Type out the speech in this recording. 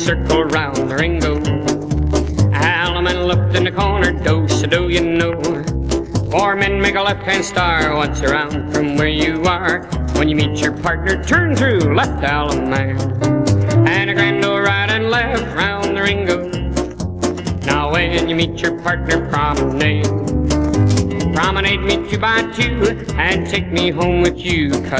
circle round the Ringo. Alaman looked in the corner, do you know? 4 men make a left-hand star once around from where you are. When you meet your partner, turn through left Alaman, and a grand old right and left round the Ringo. Now when you meet your partner, promenade. Promenade me 2 by 2 and take me home with you.